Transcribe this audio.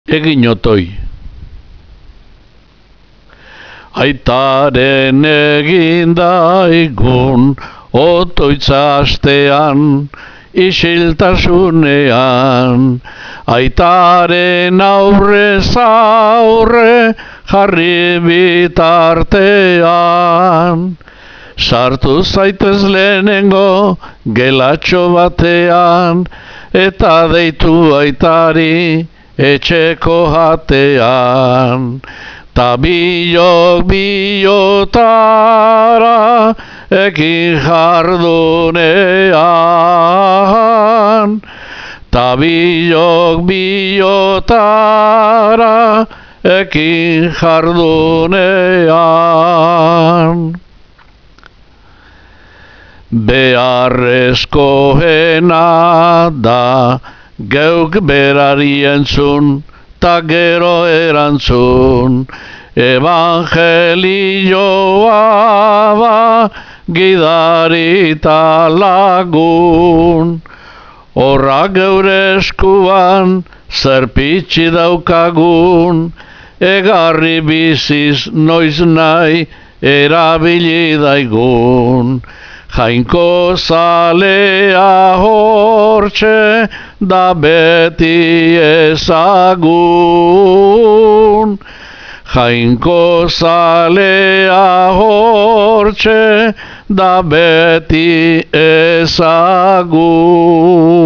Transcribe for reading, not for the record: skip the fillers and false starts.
egin otoi. Aitaren egin daigun otoitza astean, isiltasunean, aitaren aurrez aurre jarri bitartean. Sartu zaitez lehenengo gelatxo batean, eta deitu aitari etxeko jatean. Ta bilok bilotara ekin jardunean. Ta bilok bilotara ekin jardunean. Beharrezkoena da geuk berari entzun, ta gero erantzun. Evangelioa ba gidari ta lagun. Horra geure eskuan zerpitzi daukagun, egarri biziz noiz nahi erabili daigun. Jainko zalea hortxe da beti ezagun. Jainko zalea hortxe da beti ezagun.